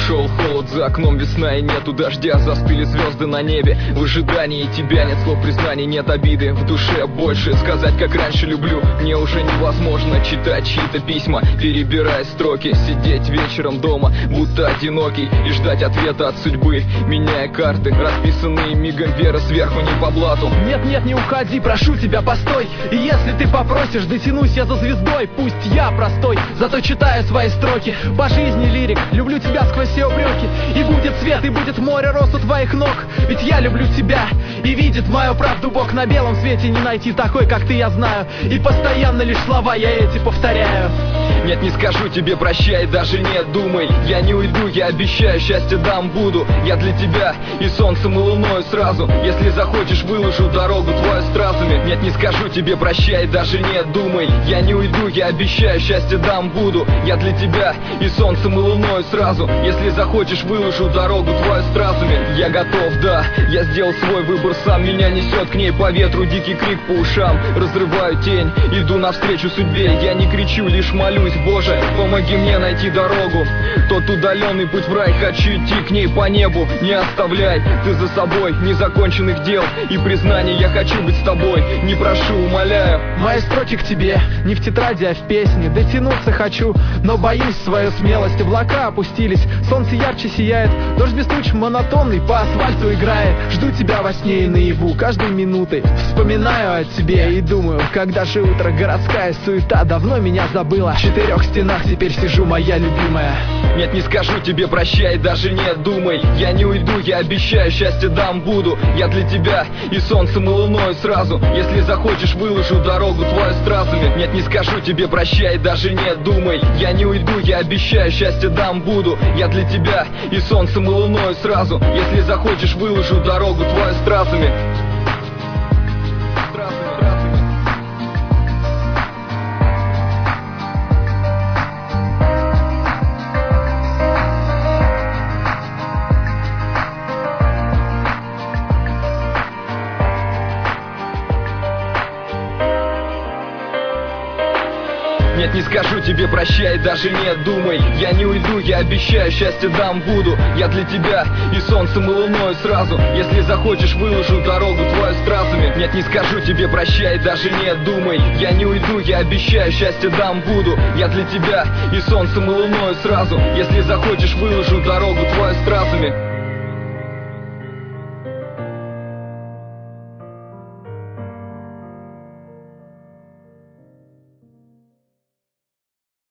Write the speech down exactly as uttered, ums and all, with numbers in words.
Ушел холод, за окном весна и нету дождя. Застыли звезды на небе, в ожидании тебя. Нет слов признаний, нет обиды, в душе больше сказать, как раньше люблю. Мне уже невозможно читать чьи-то письма, перебирая строки, сидеть вечером дома, будто одинокий, и ждать ответа от судьбы, меняя карты, расписанные мигом, вера сверху, не по блату. Нет-нет, не уходи, прошу тебя, постой. И если ты попросишь, дотянусь я за звездой. Пусть я простой, зато читаю свои строки. По жизни лирик, люблю тебя сквозь все упреки. И будет свет, и будет море роз у твоих ног. Ведь я люблю тебя, и видит мою правду Бог. На белом свете не найти такой, как ты, я знаю. И постоянно лишь слова я эти повторяю. Нет, не скажу тебе прощай, даже не думай. Я не уйду, я обещаю, счастье дам буду. Я для тебя и солнцем, и луною сразу. Если захочешь, выложу дорогу твою стразами. Нет, не скажу тебе прощай, даже не думай. Я не уйду, я обещаю, счастье дам буду. Я для тебя и солнцем, и луною сразу. Если захочешь, выложу дорогу твою стразами. Я готов, да, я сделал свой выбор сам. Меня несет к ней по ветру, дикий крик по ушам. Разрываю тень, иду навстречу судьбе. Я не кричу, лишь молюсь: Боже, помоги мне найти дорогу. Тот удаленный путь в рай, хочу идти к ней по небу. Не оставляй ты за собой незаконченных дел и признаний. Я хочу быть с тобой, не прошу, умоляю. Мои строки к тебе не в тетради, а в песне. Дотянуться хочу, но боюсь свою смелость. Облака опустились, солнце ярче сияет. Дождь без туч монотонный по асфальту играет. Жду тебя во сне и наяву каждой минутой. Вспоминаю о тебе и думаю, когда же утро, городская суета давно меня забыла. В четырех стенах теперь сижу, моя любимая. Нет, не скажу тебе прощай, даже не думай. Я не уйду, я обещаю, счастье дам буду. Я для тебя и солнцем, и луною сразу. Если захочешь, выложу дорогу твою стразами. Нет, не скажу тебе прощай, даже не думай. Я не уйду, я обещаю, счастье дам буду. Я для тебя и солнцем, и луною сразу. Если захочешь, выложу дорогу твою стразами. Нет, не скажу тебе прощай, даже не думай. Я не уйду, я обещаю, счастье дам буду. Я для тебя и солнцем, и луною сразу. Если захочешь, выложу дорогу твою стразами. Нет, не скажу тебе прощай, даже не думай. Я не уйду, я обещаю, счастье дам буду. Я для тебя и солнцем, и луною сразу. Если захочешь, выложу дорогу твою стразами.